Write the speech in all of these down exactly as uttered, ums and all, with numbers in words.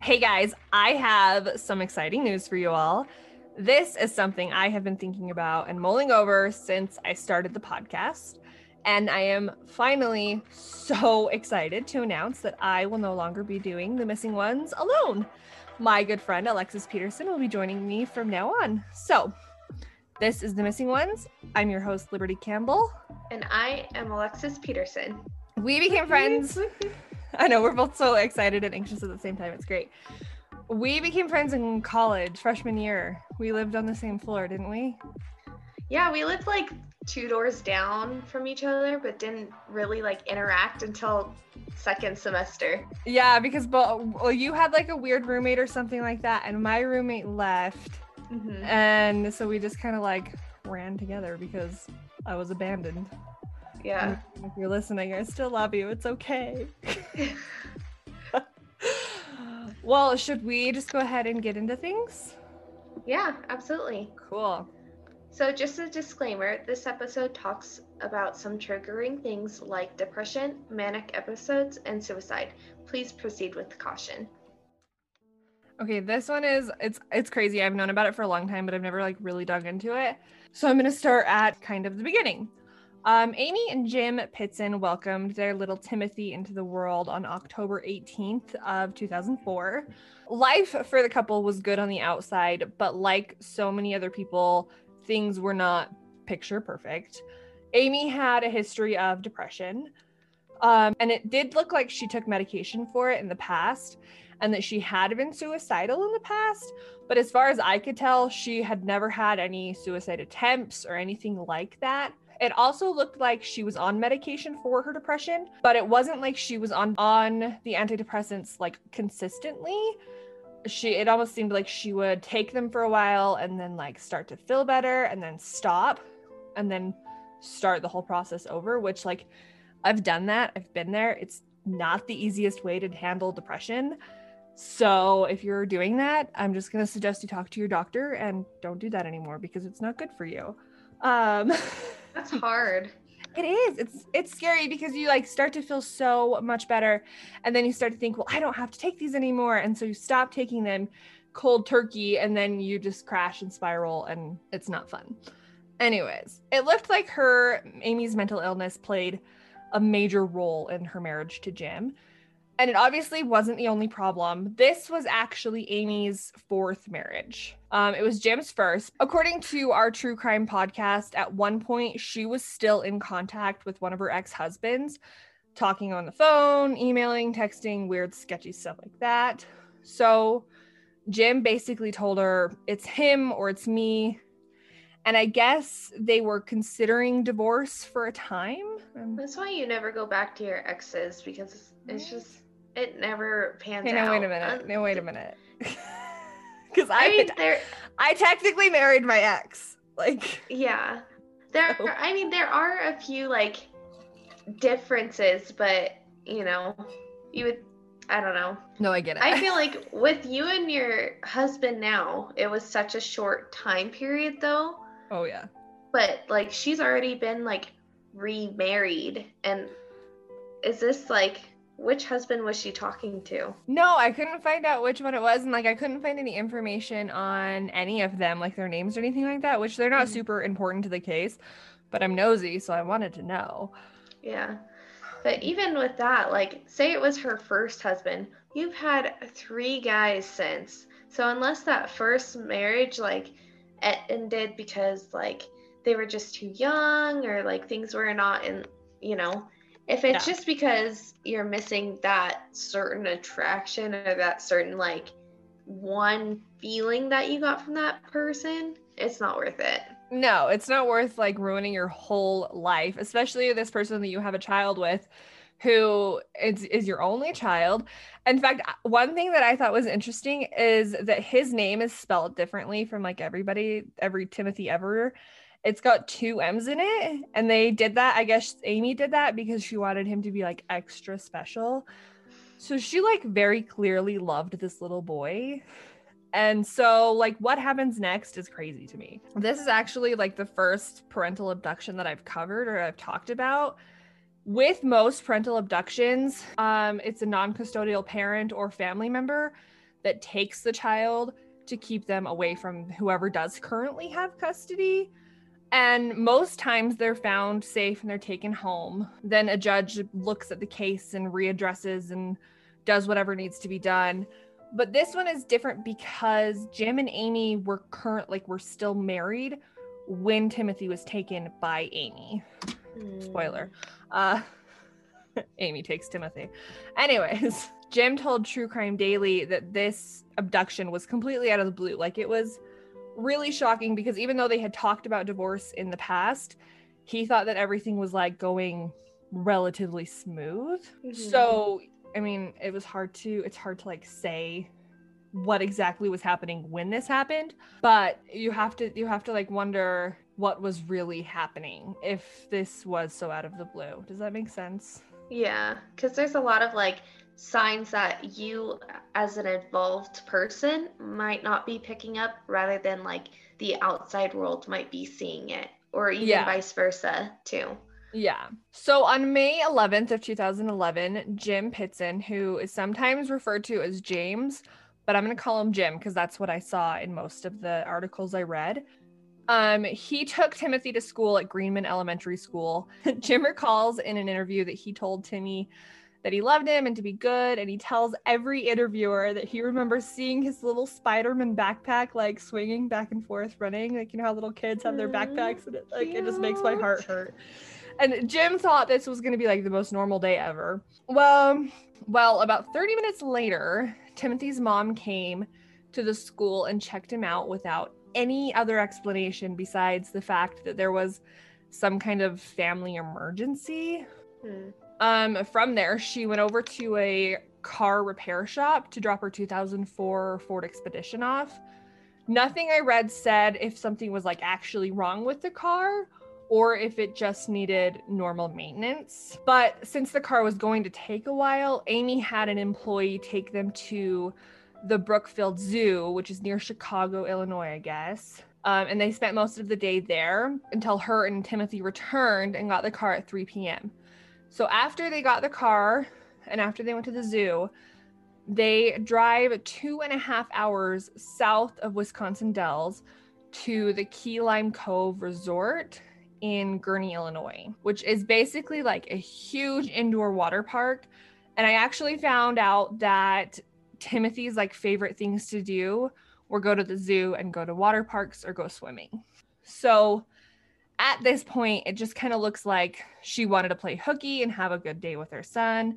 Hey guys, I have some exciting news for you all. This is something I have been thinking about and mulling over since I started the podcast. And I am finally so excited to announce that I will no longer be doing the Missing Ones alone. My good friend Alexis Peterson will be joining me from now on. So, this is the Missing Ones. I'm your host, Liberty Campbell. And I am Alexis Peterson. We became friends. I know, we're both so excited and anxious at the same time. It's great. We became friends in college, freshman year. We lived on the same floor, didn't we? Yeah, we lived like two doors down from each other, but didn't really like interact until second semester. Yeah, because well, you had like a weird roommate or something like that, and my roommate left. Mm-hmm. And so we just kind of like ran together because I was abandoned. Yeah. And if you're listening, I still love you. It's okay. Well, should we just go ahead and get into things? Yeah, absolutely. Cool. So just a disclaimer, this episode talks about some triggering things like depression, manic episodes, and suicide. Please proceed with caution. Okay, this one is, it's it's crazy. I've known about it for a long time, but I've never like really dug into it. So I'm going to start at kind of the beginning. Um, Amy and Jim Pitson welcomed their little Timothy into the world on October eighteenth of two thousand four. Life for the couple was good on the outside, but like so many other people, things were not picture perfect. Amy had a history of depression, um, and it did look like she took medication for it in the past, and that she had been suicidal in the past. But as far as I could tell, she had never had any suicide attempts or anything like that. It also looked like she was on medication for her depression, but it wasn't like she was on, on the antidepressants like consistently. She, it almost seemed like she would take them for a while and then like start to feel better and then stop and then start the whole process over, which like I've done that. I've been there. It's not the easiest way to handle depression. So if you're doing that, I'm just going to suggest you talk to your doctor and don't do that anymore because it's not good for you. Um, That's hard. It is. It's it's scary because you like start to feel so much better. And then you start to think, well, I don't have to take these anymore. And so you stop taking them cold turkey and then you just crash and spiral and it's not fun. Anyways, it looked like her, Amy's mental illness played a major role in her marriage to Jim. And it obviously wasn't the only problem. This was actually Amy's fourth marriage. Um, it was Jim's first. According to our true crime podcast, at one point, she was still in contact with one of her ex-husbands, talking on the phone, emailing, texting, weird, sketchy stuff like that. So Jim basically told her, it's him or it's me. And I guess they were considering divorce for a time. That's why you never go back to your exes, because it's, it's just, it never pans okay, out. No, wait a minute. Um, no, wait a minute. Because I, I, mean, I, I technically married my ex. Like, yeah. There, so. I mean, there are a few, like, differences, but, you know, you would, I don't know. No, I get it. I feel like with you and your husband now, it was such a short time period, though. Oh, yeah. But, like, she's already been, like, remarried. And is this, like, which husband was she talking to? No, I couldn't find out which one it was. And, like, I couldn't find any information on any of them, like their names or anything like that, which they're not mm-hmm. super important to the case. But I'm nosy, so I wanted to know. Yeah. But even with that, like, say it was her first husband, you've had three guys since. So unless that first marriage, like, ended because, like, they were just too young or, like, things were not in, you know, if it's yeah. just because you're missing that certain attraction or that certain, like, one feeling that you got from that person, it's not worth it. No, it's not worth, like, ruining your whole life, especially this person that you have a child with who is, is your only child. In fact, one thing that I thought was interesting is that his name is spelled differently from, like, everybody, every Timothy ever. It's got two M's in it, and they did that. I guess Amy did that because she wanted him to be, like, extra special. So she, like, very clearly loved this little boy. And so, like, what happens next is crazy to me. This is actually, like, the first parental abduction that I've covered or I've talked about. With most parental abductions, um, it's a non-custodial parent or family member that takes the child to keep them away from whoever does currently have custody. And most times they're found safe and they're taken home. Then a judge looks at the case and readdresses and does whatever needs to be done. But this one is different because Jim and Amy were current, like were still married when Timothy was taken by Amy. Mm. Spoiler. Uh, Amy takes Timothy. Anyways, Jim told True Crime Daily that this abduction was completely out of the blue. Like, it was really shocking because even though they had talked about divorce in the past, he thought that everything was like going relatively smooth. Mm-hmm. So, I mean, it was hard to, it's hard to like say what exactly was happening when this happened, but you have to, you have to like wonder what was really happening if this was so out of the blue. Does that make sense? Yeah, because there's a lot of like signs that you as an involved person might not be picking up, rather than like the outside world might be seeing it, or even yeah. vice versa too. Yeah. So on May eleventh of two thousand eleven, Jim Pitson, who is sometimes referred to as James, but I'm going to call him Jim because that's what I saw in most of the articles I read. Um, he took Timothy to school at Greenman Elementary School. Jim recalls in an interview that he told Timmy that he loved him and to be good, and he tells every interviewer that he remembers seeing his little Spider-Man backpack like swinging back and forth running, like, you know how little kids have their backpacks, and it like Cute. It just makes my heart hurt. And Jim thought this was going to be like the most normal day ever. Well, well, about thirty minutes later, Timothy's mom came to the school and checked him out without any other explanation besides the fact that there was some kind of family emergency. Hmm. Um, from there, she went over to a car repair shop to drop her two thousand four Ford Expedition off. Nothing I read said if something was like actually wrong with the car or if it just needed normal maintenance. But since the car was going to take a while, Amy had an employee take them to the Brookfield Zoo, which is near Chicago, Illinois, I guess. Um, and they spent most of the day there until her and Timothy returned and got the car at three p.m. So after they got the car and after they went to the zoo, they drive two and a half hours south of Wisconsin Dells to the Key Lime Cove Resort in Gurnee, Illinois, which is basically like a huge indoor water park. And I actually found out that Timothy's like favorite things to do were go to the zoo and go to water parks or go swimming. So at this point, it just kind of looks like she wanted to play hooky and have a good day with her son,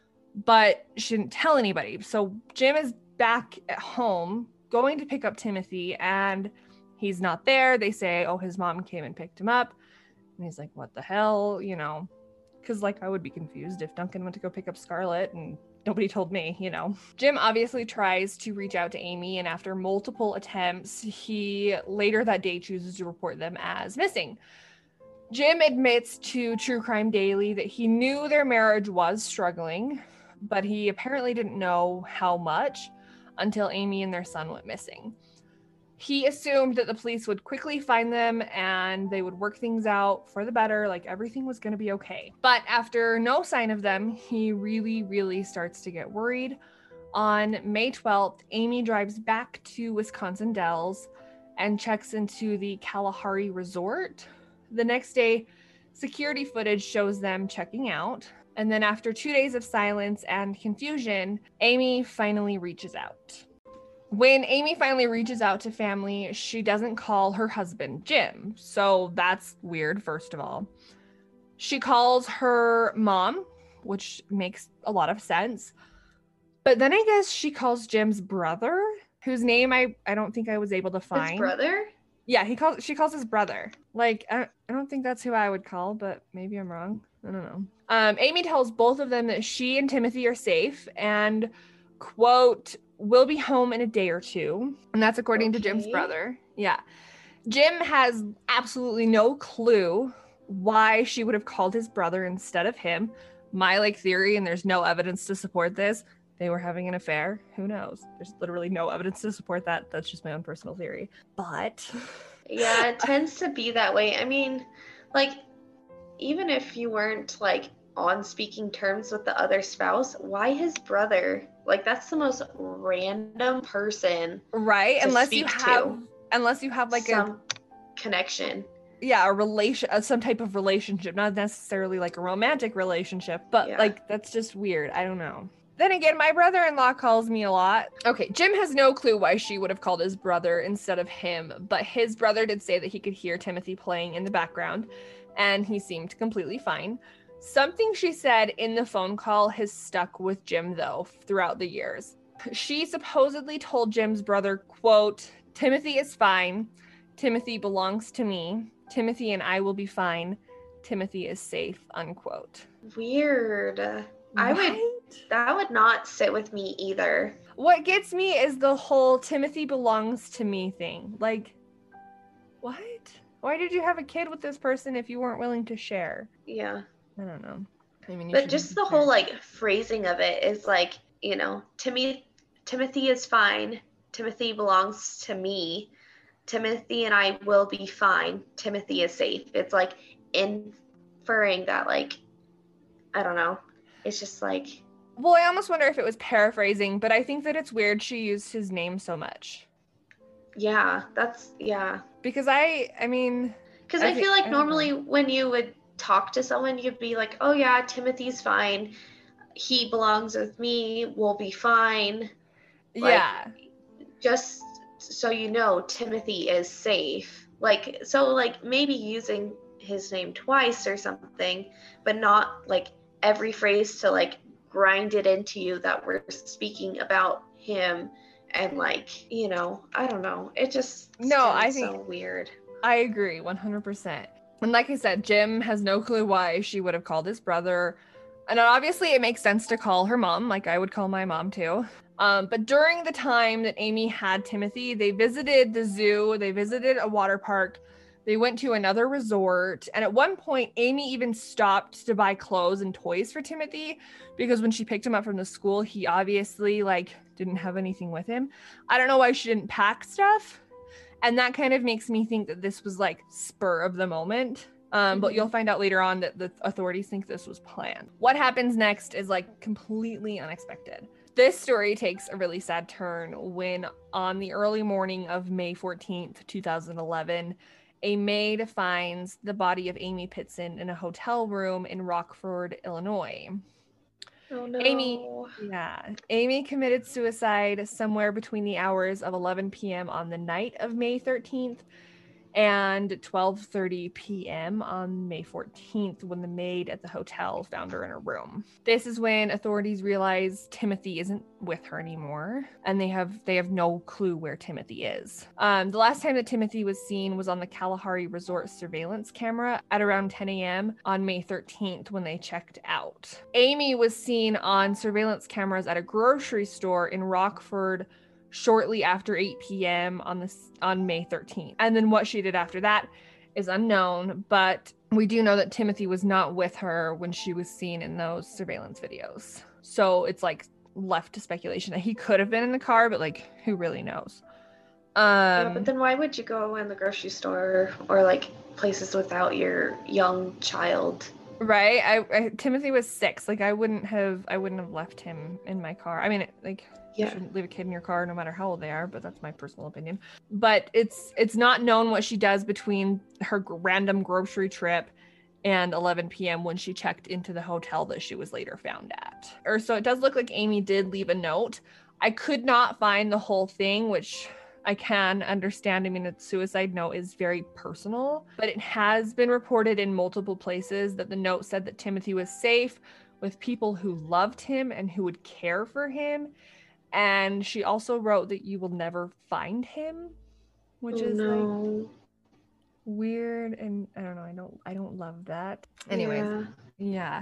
but she didn't tell anybody. So Jim is back at home going to pick up Timothy and he's not there. They say, oh, his mom came and picked him up. And he's like, what the hell? You know, because like I would be confused if Duncan went to go pick up Scarlett and nobody told me, you know. Jim obviously tries to reach out to Amy, and after multiple attempts, he later that day chooses to report them as missing. Jim admits to True Crime Daily that he knew their marriage was struggling, but he apparently didn't know how much until Amy and their son went missing. He assumed that the police would quickly find them and they would work things out for the better, like everything was going to be okay. But after no sign of them, he really, really starts to get worried. On May twelfth, Amy drives back to Wisconsin Dells and checks into the Kalahari Resort. The next day, security footage shows them checking out. And then after two days of silence and confusion, Amy finally reaches out. When Amy finally reaches out to family, she doesn't call her husband Jim. So that's weird, first of all. She calls her mom, which makes a lot of sense. But then I guess she calls Jim's brother, whose name I, I don't think I was able to find. His brother? Yeah, he calls she calls his brother. Like, I, I don't think that's who I would call, but maybe I'm wrong. I don't know. Um, Amy tells both of them that she and Timothy are safe and, quote, we'll be home in a day or two. And that's according okay. to Jim's brother. Yeah. Jim has absolutely no clue why she would have called his brother instead of him. My like theory, and there's no evidence to support this, they were having an affair. Who knows? There's literally no evidence to support that. That's just my own personal theory. But yeah, it tends to be that way. I mean, like, even if you weren't like on speaking terms with the other spouse, why his brother? Like, that's the most random person. Right? To Unless you speak have, to. unless you have like Some a connection. yeah, a relation, uh, some type of relationship, not necessarily like a romantic relationship, but Yeah. like that's just weird. I don't know. Then again, my brother-in-law calls me a lot. Okay, Jim has no clue why she would have called his brother instead of him, but his brother did say that he could hear Timothy playing in the background, and he seemed completely fine. Something she said in the phone call has stuck with Jim, though, throughout the years. She supposedly told Jim's brother, quote, "Timothy is fine. Timothy belongs to me. Timothy and I will be fine. Timothy is safe," unquote. Weird. I Right? would, that would not sit with me either. What gets me is the whole Timothy belongs to me thing. Like, what? Why did you have a kid with this person if you weren't willing to share? Yeah. I don't know. I mean, you But just the share. whole like phrasing of it is like, you know, Timmy, Timothy is fine. Timothy belongs to me. Timothy and I will be fine. Timothy is safe. It's like inferring that, like, I don't know. It's just like. Well, I almost wonder if it was paraphrasing, but I think that it's weird she used his name so much. Yeah, that's, yeah. Because I, I mean. Because I, I feel like I normally when you would talk to someone, you'd be like, oh yeah, Timothy's fine. He belongs with me. We'll be fine. Yeah. Like, just so you know, Timothy is safe. Like, so like maybe using his name twice or something, but not like every phrase to like grind it into you that we're speaking about him. And like, you know, I don't know. It just no, I think so weird. I agree one hundred percent. And like I said, Jim has no clue why she would have called his brother. And obviously it makes sense to call her mom, like I would call my mom too. Um, but during the time that Amy had Timothy, they visited the zoo, they visited a water park, they went to another resort. And at one point, Amy even stopped to buy clothes and toys for Timothy because when she picked him up from the school, he obviously like didn't have anything with him. I don't know why she didn't pack stuff. And that kind of makes me think that this was like spur of the moment. Um, mm-hmm. But you'll find out later on that the authorities think this was planned. What happens next is like completely unexpected. This story takes a really sad turn when on the early morning of May fourteenth, twenty eleven, a maid finds the body of Amy Pitson in a hotel room in Rockford, Illinois. Oh no. Amy, yeah, Amy committed suicide somewhere between the hours of eleven p.m. on the night of May thirteenth and twelve thirty p.m. on May fourteenth when the maid at the hotel found her in her room. This is when authorities realize Timothy isn't with her anymore, and they have they have no clue where Timothy is. Um, the last time that Timothy was seen was on the Kalahari Resort surveillance camera at around ten a.m. on May thirteenth when they checked out. Amy was seen on surveillance cameras at a grocery store in Rockford shortly after eight p.m. on this on May thirteenth. And then what she did after that is unknown, but we do know that Timothy was not with her when she was seen in those surveillance videos. So it's like left to speculation that he could have been in the car, but like who really knows? Um yeah, but then why would you go in the grocery store or like places without your young child? Right? I, I Timothy was six. Like I wouldn't have I wouldn't have left him in my car. I mean, it, like yeah. You shouldn't leave a kid in your car no matter how old they are, but that's my personal opinion. But it's it's not known what she does between her random grocery trip and eleven p.m. when she checked into the hotel that she was later found at. Or so it does look like Amy did leave a note. I could not find the whole thing, which I can understand. I mean, a suicide note is very personal, but it has been reported in multiple places that the note said that Timothy was safe with people who loved him and who would care for him. And she also wrote that you will never find him, which oh, is no. like weird. And I don't know. I don't, I don't love that. Anyways. Yeah. yeah.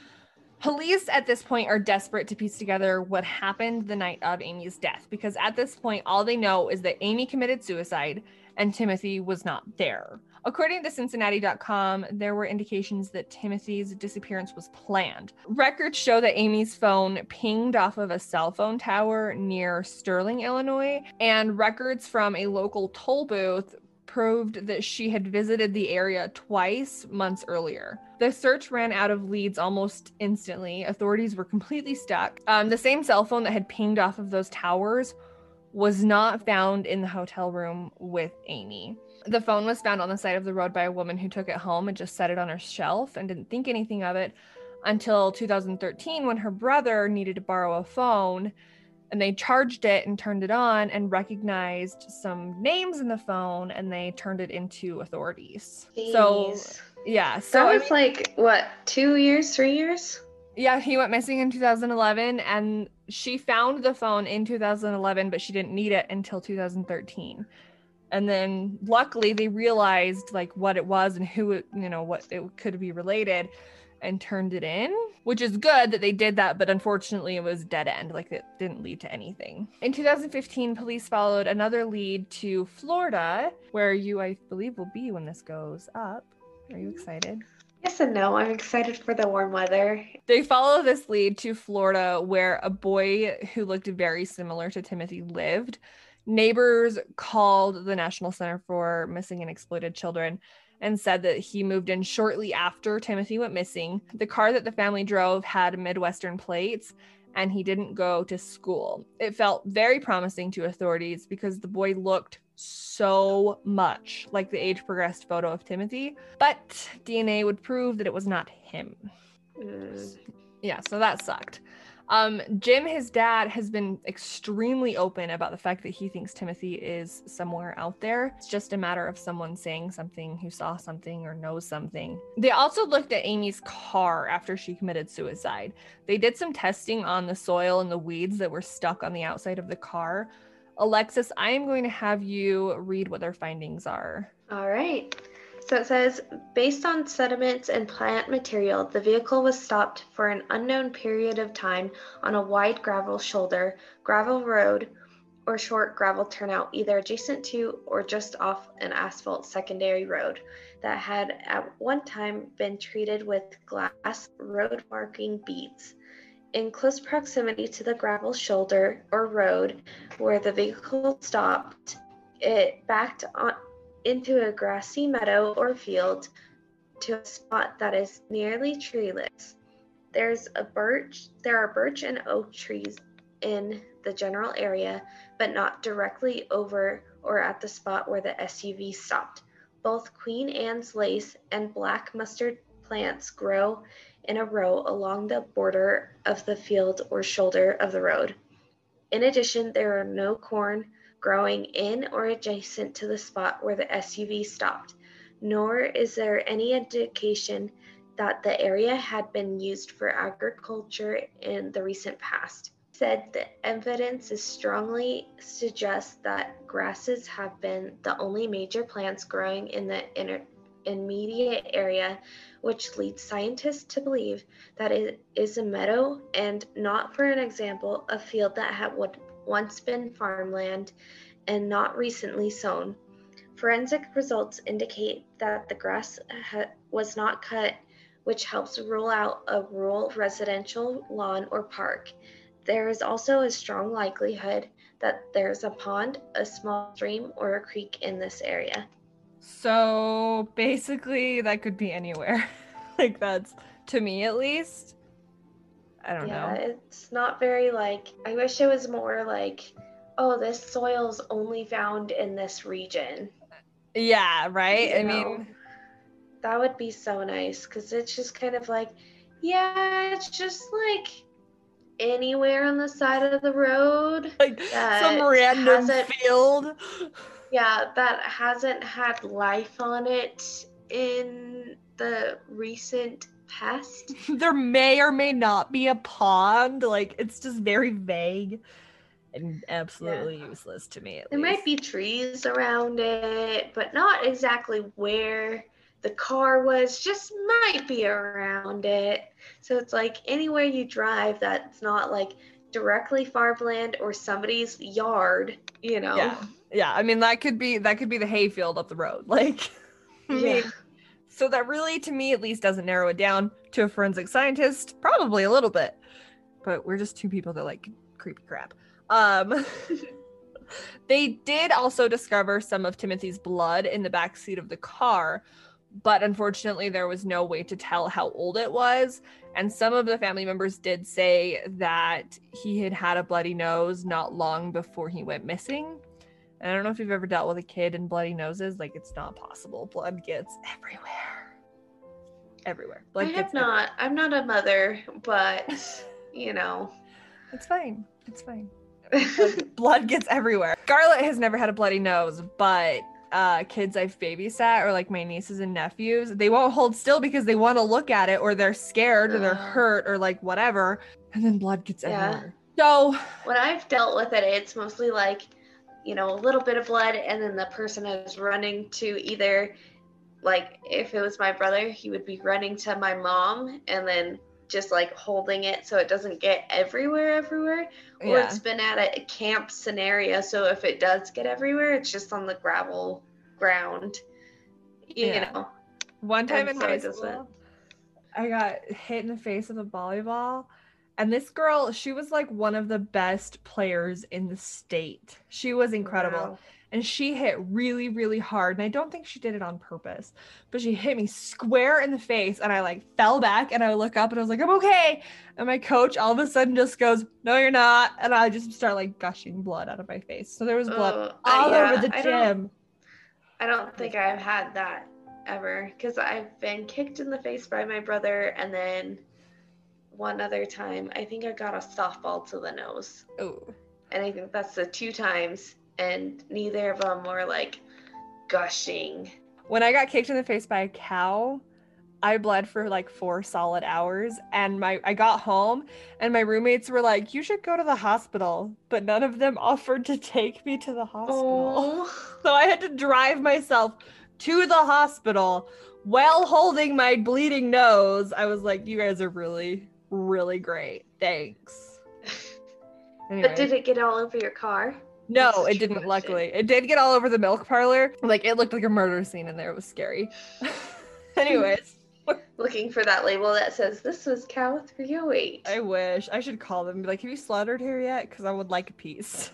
Police at this point are desperate to piece together what happened the night of Amy's death, because at this point, all they know is that Amy committed suicide and Timothy was not there. According to Cincinnati dot com, there were indications that Timothy's disappearance was planned. Records show that Amy's phone pinged off of a cell phone tower near Sterling, Illinois, and records from a local toll booth proved that she had visited the area twice months earlier. The search ran out of leads almost instantly. Authorities were completely stuck. Um, the same cell phone that had pinged off of those towers was not found in the hotel room with Amy. The phone was found on the side of the road by a woman who took it home and just set it on her shelf and didn't think anything of it until two thousand thirteen, when her brother needed to borrow a phone, and they charged it and turned it on and recognized some names in the phone, and they turned it into authorities. Jeez. So yeah, so that I was mean, like what, two years, three years? yeah, he went missing in two thousand eleven, and she found the phone in two thousand eleven, but she didn't need it until two thousand thirteen. And then luckily they realized like what it was and who it, you know, what it could be related, and turned it in, which is good that they did that, but unfortunately it was dead end. Like, it didn't lead to anything. In two thousand fifteen, police followed another lead to Florida, where you, I believe, will be when this goes up. Are you excited? Yes and no. I'm excited for the warm weather. They follow this lead to Florida, where a boy who looked very similar to Timothy lived. Neighbors called the National Center for Missing and Exploited Children and said that he moved in shortly after Timothy went missing. The car that the family drove had Midwestern plates, and he didn't go to school. It felt very promising to authorities because the boy looked so much like the age-progressed photo of Timothy, but D N A would prove that it was not him. Mm. Yeah, so that sucked. Um, Jim, his dad, has been extremely open about the fact that he thinks Timothy is somewhere out there. It's just a matter of someone saying something, who saw something or knows something. They also looked at Amy's car after she committed suicide. They did some testing on the soil and the weeds that were stuck on the outside of the car. Alexis, I am going to have you read what their findings are. All right. So it says, based on sediments and plant material, the vehicle was stopped for an unknown period of time on a wide gravel shoulder, gravel road, or short gravel turnout, either adjacent to or just off an asphalt secondary road that had at one time been treated with glass road marking beads. In close proximity to the gravel shoulder or road where the vehicle stopped, it backed on into a grassy meadow or field to a spot that is nearly treeless. There's a birch, there are birch and oak trees in the general area, but not directly over or at the spot where the S U V stopped. Both Queen Anne's lace and black mustard plants grow in a row along the border of the field or shoulder of the road. In addition, there are no corn growing in or adjacent to the spot where the S U V stopped, nor is there any indication that the area had been used for agriculture in the recent past. Said the evidence is strongly suggests that grasses have been the only major plants growing in the inner, immediate area, which leads scientists to believe that it is a meadow and not, for an example, a field that had would once been farmland and not recently sown. Forensic results indicate that the grass ha- was not cut, which helps rule out a rural residential lawn or park. There is also a strong likelihood that there's a pond, a small stream, or a creek in this area. So basically, that could be anywhere. Like, that's, to me at least. I don't yeah, know. It's not very like, I wish it was more like, oh, this soil's only found in this region. Yeah, right? You I know, mean, that would be so nice, because it's just kind of like, yeah, it's just like anywhere on the side of the road. like that some random hasn't- field. Yeah, that hasn't had life on it in the recent past. There may or may not be a pond. Like, it's just very vague and absolutely Yeah. useless to me, at There least. might be trees around it, but not exactly where the car was, just might be around it. So it's like anywhere you drive that's not like directly farmland or somebody's yard, you know. Yeah. Yeah, I mean, that could be that could be the hayfield up the road. Like, I Yeah. mean, so that really, to me at least, doesn't narrow it down to a forensic scientist. Probably a little bit, but we're just two people that like creepy crap. Um, They did also discover some of Timothy's blood in the backseat of the car, but unfortunately there was no way to tell how old it was. And some of the family members did say that he had had a bloody nose not long before he went missing. And I don't know if you've ever dealt with a kid and bloody noses. Like, it's not possible. Blood gets everywhere. Everywhere. Blood I gets have not. everywhere. I'm not a mother, but, you know. It's fine. It's fine. Blood, blood gets everywhere. Scarlett has never had a bloody nose, but uh, kids I've babysat, or like my nieces and nephews, they won't hold still because they want to look at it, or they're scared, or they're Uh, hurt, or like whatever. And then blood gets Yeah. everywhere. So When I've dealt with it, it's mostly like, you know, a little bit of blood, and then the person is running to either, like, if it was my brother, he would be running to my mom and then just like holding it so it doesn't get everywhere, everywhere. Or yeah. it's been at a camp scenario, so if it does get everywhere, it's just on the gravel ground, you Yeah. know. One time And in so high it doesn't- school, I got hit in the face with a volleyball. And this girl, she was like one of the best players in the state. She was incredible. Wow. And she hit really, really hard. And I don't think she did it on purpose, but she hit me square in the face. And I like fell back and I look up and I was like, I'm okay. And my coach all of a sudden just goes, no, you're not. And I just start like gushing blood out of my face. So there was blood Oh, all I- yeah, over the I don't- gym. I don't think I've had that ever, because I've been kicked in the face by my brother, and then one other time, I think I got a softball to the nose. Oh. And I think that's the two times, and neither of them were like gushing. When I got kicked in the face by a cow, I bled for like four solid hours, and my I got home and my roommates were like, you should go to the hospital, but none of them offered to take me to the hospital. Oh, So I had to drive myself to the hospital while holding my bleeding nose. I was like, you guys are really, really great. Thanks. Anyway. but did it get all over your car? No, That's a it true didn't, question. luckily. It did get all over the milk parlor. Like, it looked like a murder scene in there. It was scary. Anyways, Looking for that label that says this was cow three oh eight. I wish. I should call them and be like, have you slaughtered here yet? Because I would like a piece.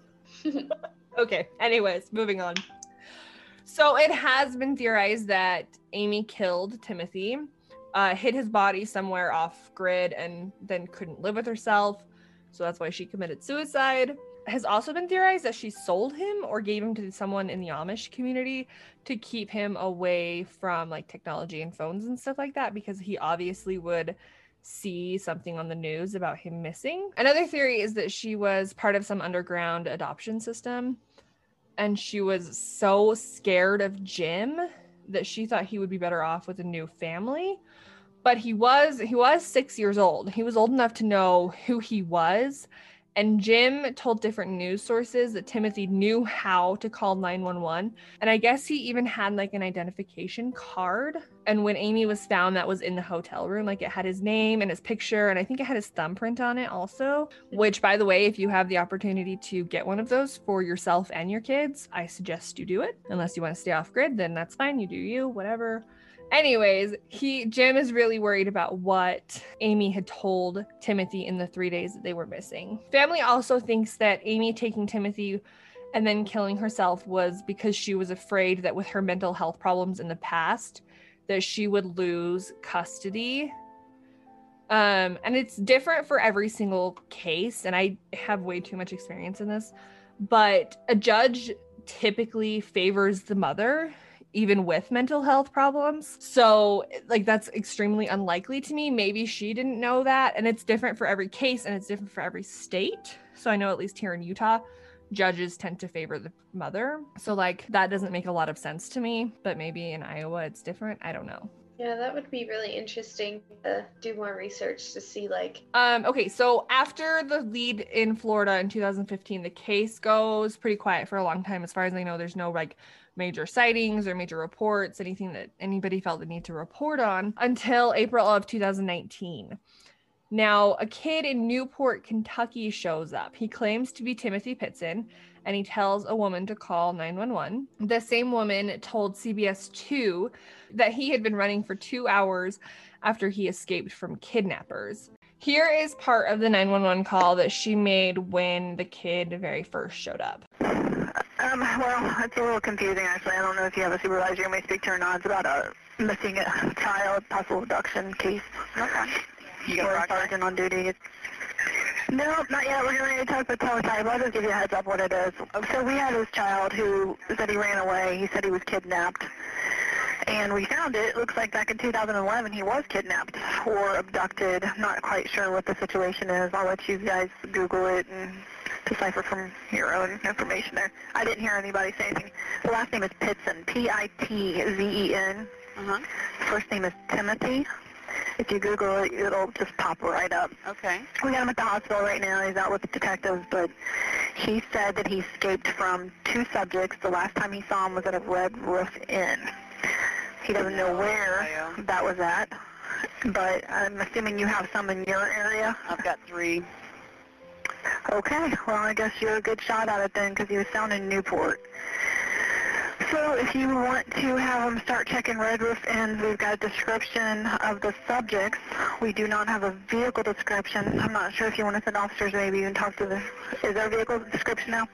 Okay, anyways, moving on. So it has been theorized that Amy killed Timothy, uh, hid his body somewhere off grid, and then couldn't live with herself. So that's why she committed suicide. It has also been theorized that she sold him or gave him to someone in the Amish community to keep him away from like technology and phones and stuff like that, because he obviously would see something on the news about him missing. Another theory is that she was part of some underground adoption system, and she was so scared of Jim that she thought he would be better off with a new family. But he was he was six years old. He was old enough to know who he was. And Jim told different news sources that Timothy knew how to call nine one one. And I guess he even had like an identification card. And when Amy was found, that was in the hotel room. Like, it had his name and his picture. And I think it had his thumbprint on it also. Which, by the way, if you have the opportunity to get one of those for yourself and your kids, I suggest you do it. Unless you want to stay off grid, then that's fine. You do you, whatever. Anyways, he Jim is really worried about what Amy had told Timothy in the three days that they were missing. Family also thinks that Amy taking Timothy and then killing herself was because she was afraid that with her mental health problems in the past, that she would lose custody. Um, and it's different for every single case, and I have way too much experience in this, but a judge typically favors the mother even with mental health problems. So like, that's extremely unlikely to me. Maybe she didn't know that, and it's different for every case and it's different for every state. So I know at least here in Utah, judges tend to favor the mother. So like, that doesn't make a lot of sense to me, but maybe in Iowa it's different. I don't know. Yeah, that would be really interesting to do more research to see like. Um, okay, so after the lead in Florida in two thousand fifteen, the case goes pretty quiet for a long time. As far as I know, there's no like major sightings or major reports, anything that anybody felt the need to report on, until April of two thousand nineteen. Now, a kid in Newport, Kentucky shows up. He claims to be Timothy Pitson, and he tells a woman to call nine one one. The same woman told C B S two that he had been running for two hours after he escaped from kidnappers. Here is part of the nine one one call that she made when the kid very first showed up. Um, well, it's a little confusing, actually. I don't know if you have a supervisor you may speak to or not. It's about a missing a child, possible abduction case. Okay. You got Or a a sergeant on duty. No, not yet. We're going to talk with teletype. I'll just give you a heads up what it is. So we had this child who said he ran away. He said he was kidnapped. And we found it. It looks like back in two thousand eleven he was kidnapped or abducted. I'm not quite sure what the situation is. I'll let you guys Google it and decipher from your own information there. I didn't hear anybody say anything. The last name is Pitzen, P I T Z E N. Uh-huh. First name is Timothy. If you Google it, it'll just pop right up. Okay. We got him at the hospital right now. He's out with the detectives, but he said that he escaped from two subjects. The last time he saw him was at a Red Roof Inn. He doesn't know where that was at, but I'm assuming you have some in your area. I've got three. Okay, well, I guess you're a good shot at it then, because he was found in Newport. So if you want to have them start checking Red Roof Inns, we've got a description of the subjects. We do not have a vehicle description. I'm not sure if you want to send officers maybe even talk to the... Is there a vehicle description now?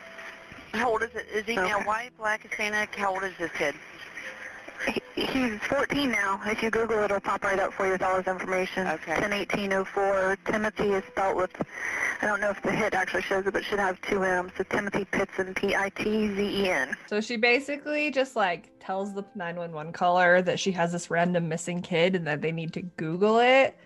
How old is it? Is he now Okay. white, black, Hispanic? How old is this kid? He, he's fourteen now. If you Google it, it'll pop right up for you with all his information. Okay. ten eighteen oh four. Timothy is spelled with, I don't know if the hit actually shows it, but it should have two M's. So Timothy Pitzen, P I T Z E N. So she basically just like tells the nine one one caller that she has this random missing kid and that they need to Google it.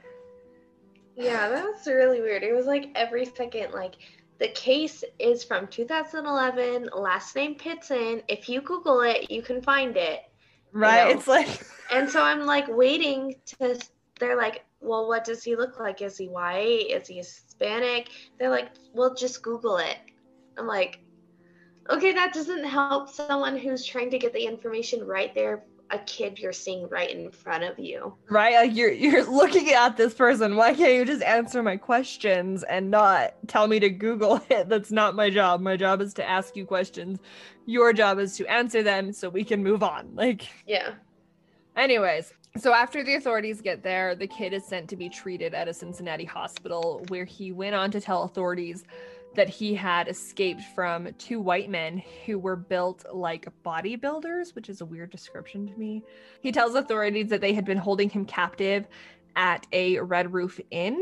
Yeah, that's really weird. It was like every second, like, the case is from two thousand eleven, last name Pitson. If you Google it, you can find it. Right? know. It's like And so I'm like waiting to, they're like, well, what does he look like? Is he white? Is he Hispanic? They're like, well, just Google it. I'm like, okay, that doesn't help someone who's trying to get the information right there, a kid you're seeing right in front of you. right? Like you're you're looking at this person. Why can't you just answer my questions and not tell me to Google it? That's not my job. My job is to ask you questions. Your job is to answer them so we can move on. Like, Yeah. anyways, so after the authorities get there, the kid is sent to be treated at a Cincinnati hospital where he went on to tell authorities that he had escaped from two white men who were built like bodybuilders, which is a weird description to me. He tells authorities that they had been holding him captive at a Red Roof Inn.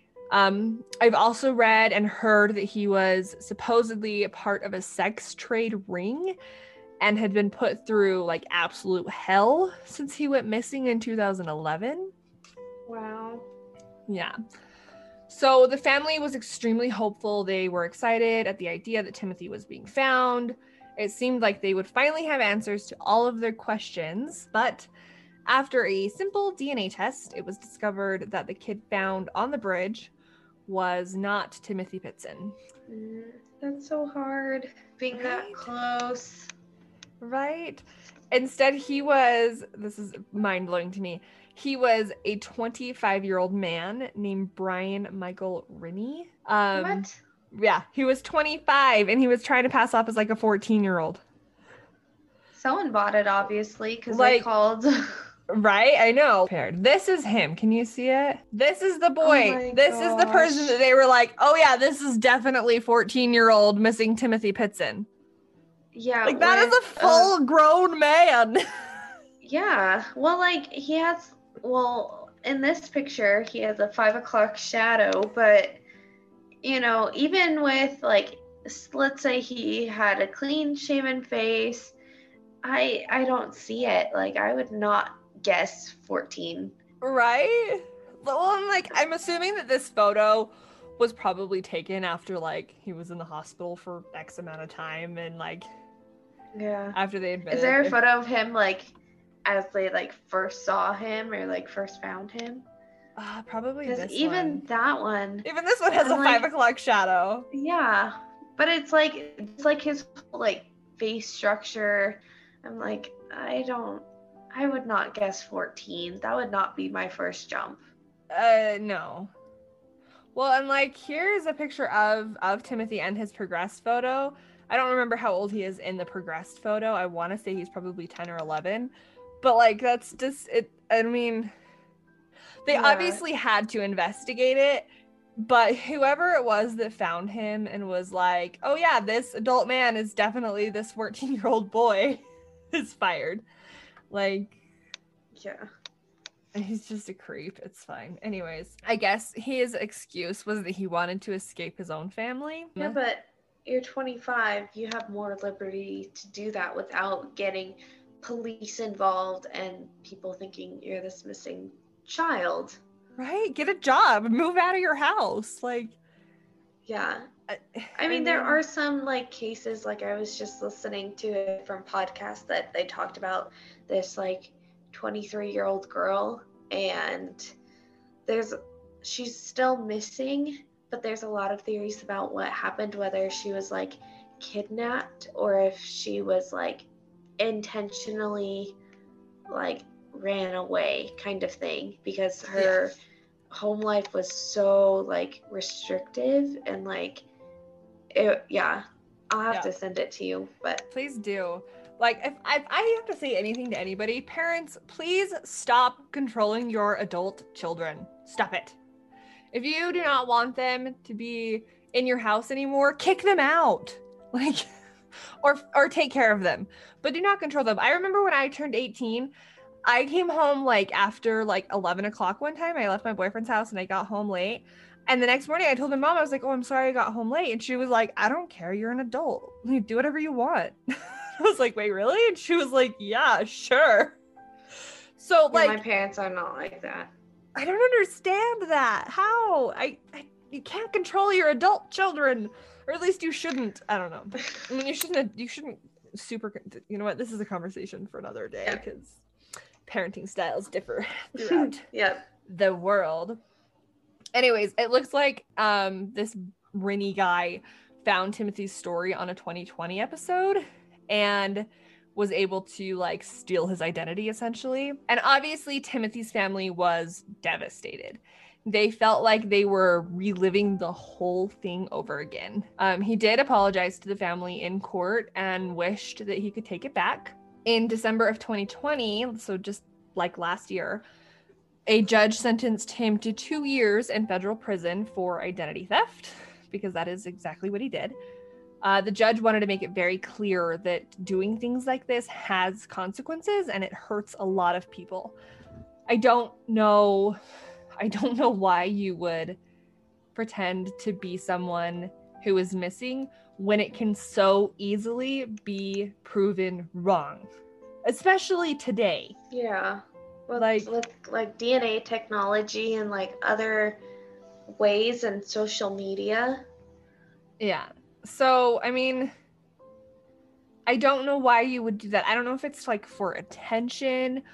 Um, I've also read and heard that he was supposedly a part of a sex trade ring and had been put through like absolute hell since he went missing in two thousand eleven. Wow. Yeah. So the family was extremely hopeful. They were excited at the idea that Timothy was being found. It seemed like they would finally have answers to all of their questions, but after a simple D N A test, it was discovered that the kid found on the bridge was not Timothy Pitson. Mm, that's so hard, being Right? that close. Right? Instead, he was, this is mind-blowing to me, he was a twenty-five-year-old man named Brian Michael Rinney. Um, What? Yeah, he was twenty-five and he was trying to pass off as like a fourteen-year-old. Someone bought it, obviously, because Like- they called. Right? I know. This is him. Can you see it? This is the boy. Oh my this is the person gosh. that they were like, oh yeah, this is definitely fourteen-year-old missing Timothy Pitson. Yeah. Like that is with, a full-grown man. Uh, yeah. Well, like, he has, well, in this picture, he has a five o'clock shadow, but, you know, even with, like, s- let's say he had a clean shaven face, I I don't see it. Like, I would not guess fourteen. Right? Well, I'm like, I'm assuming that this photo was probably taken after like he was in the hospital for X amount of time and like Yeah. after they admitted. Is there a if- photo of him, like, as they, like, first saw him or, like, first found him? Uh, probably Because this even one. that one, Even this one has I'm a like- five o'clock shadow. yeah. But it's like, it's like his whole, like, face structure. I'm like, I don't, I would not guess fourteen. That would not be my first jump. Uh, no. Well, and like here's a picture of of Timothy and his progressed photo. I don't remember how old he is in the progressed photo. I want to say he's probably ten or eleven, but like that's just it. I mean, they Yeah. obviously had to investigate it But whoever it was that found him and was like, oh yeah, this adult man is definitely this fourteen-year-old boy is fired. Like, Yeah. he's just a creep. It's fine. Anyways, I guess his excuse was that he wanted to escape his own family. Yeah, but you're twenty-five. You have more liberty to do that without getting police involved and people thinking you're this missing child. Right? Get a job. Move out of your house. Like, Yeah. I, I mean, there are some like cases, like I was just listening to it from podcasts that they talked about this like twenty-three year old girl, and there's she's still missing, but there's a lot of theories about what happened, whether she was like kidnapped or if she was like intentionally like ran away kind of thing, because her Yeah. home life was so like restrictive and like it, yeah, I'll have Yeah. to send it to you, but please do. Like, if, if I have to say anything to anybody, parents, please stop controlling your adult children. Stop it. If you do not want them to be in your house anymore, kick them out. Like, or or take care of them, but do not control them. I remember when I turned eighteen, I came home like after like eleven o'clock one time. I left my boyfriend's house and I got home late. And the next morning I told my mom, I was like, oh, I'm sorry I got home late. And she was like, I don't care. You're an adult. You do whatever you want. I was like, wait, really? And she was like, yeah, sure. So yeah, like, my parents are not like that. I don't understand that. How? I, I you can't control your adult children, or at least you shouldn't. I don't know. I mean, you shouldn't. You shouldn't super. You know what? This is a conversation for another day Yeah. because parenting styles differ throughout Yep. the world. Anyways, it looks like um this Rennie guy found Timothy's story on a twenty twenty episode and was able to like steal his identity essentially. And obviously Timothy's family was devastated. They felt like they were reliving the whole thing over again. Um, he did apologize to the family in court and wished that he could take it back. In December of twenty twenty, so just like last year, a judge sentenced him to two years in federal prison for identity theft, because that is exactly what he did. Uh, the judge wanted to make it very clear that doing things like this has consequences and it hurts a lot of people. I don't know. I don't know why you would pretend to be someone who is missing when it can so easily be proven wrong, especially today. Yeah. With, Like- with like D N A technology and like other ways and social media. Yeah. So, I mean, I don't know why you would do that. I don't know if it's like for attention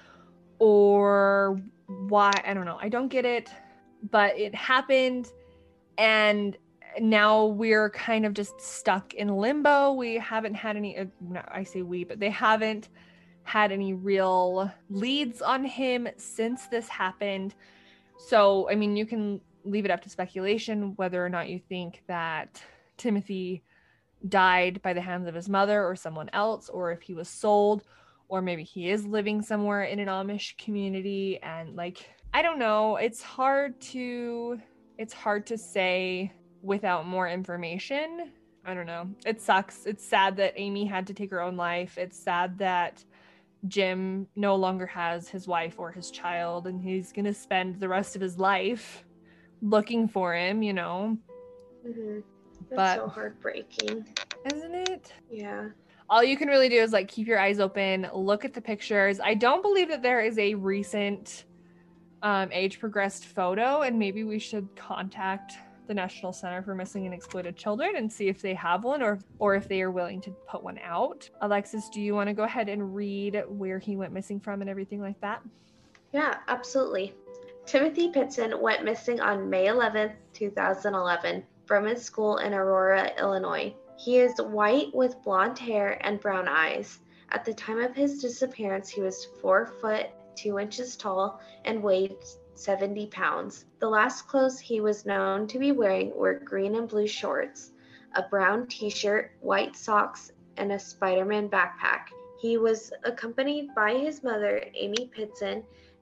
or why. I don't know. I don't get it, but it happened. And now we're kind of just stuck in limbo. We haven't had any, uh, no, I say we, but they haven't had any real leads on him since this happened. So, I mean, you can leave it up to speculation whether or not you think that Timothy died by the hands of his mother or someone else, or if he was sold, or maybe he is living somewhere in an Amish community. And like, I don't know. It's hard to, it's hard to say without more information. I don't know. It sucks. It's sad that Amy had to take her own life. It's sad that Jim no longer has his wife or his child, and he's gonna spend the rest of his life looking for him, you know. Mm-hmm. That's But- so heartbreaking. Isn't it? Yeah. All you can really do is like keep your eyes open, look at the pictures. I don't believe that there is a recent um, age progressed photo, and maybe we should contact the National Center for Missing and Exploited Children and see if they have one, or or if they are willing to put one out. Alexis, do you want to go ahead and read where he went missing from and everything like that? Yeah, absolutely. Timothy Pitson went missing on May eleventh, two thousand eleven from his school in Aurora, Illinois. He is white with blonde hair and brown eyes. At the time of his disappearance, he was four foot two inches tall and weighed seventy pounds. The last clothes he was known to be wearing were green and blue shorts, a brown t-shirt, white socks, and a Spider-Man backpack. He was accompanied by his mother, Amy Pitson,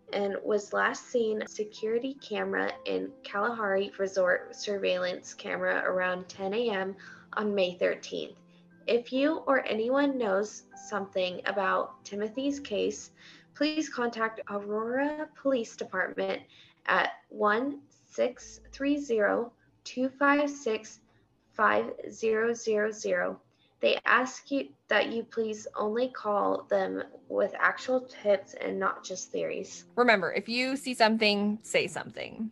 and was last seen security camera in Kalahari Resort surveillance camera around ten a.m. on May thirteenth. If you or anyone knows something about Timothy's case, please contact Aurora Police Department at one six three zero, two five six, five zero zero zero. They ask you that you please only call them with actual tips and not just theories. Remember, if you see something, say something.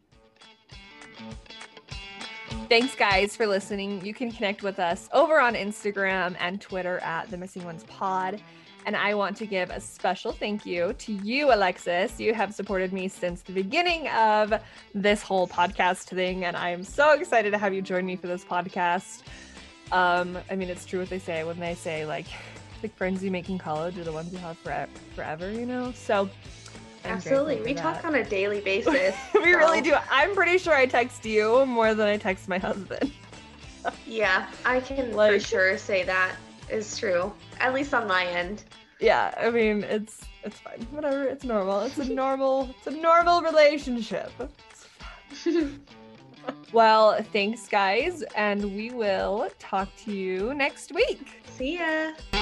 Thanks, guys, for listening. You can connect with us over on Instagram and Twitter at The Missing Ones Pod. And I want to give a special thank you to you, Alexis. You have supported me since the beginning of this whole podcast thing, and I am so excited to have you join me for this podcast. Um, I mean, it's true what they say when they say, like, the friends you make in college are the ones you have forever, forever you know? So, I'm absolutely. We that. talk on a daily basis. we so. really do. I'm pretty sure I text you more than I text my husband. Yeah, I can like, for sure say that is true. At least on my end. Yeah, I mean, it's it's fine. Whatever, it's normal. It's a normal, it's a normal relationship. Well, thanks, guys, and we will talk to you next week. See ya.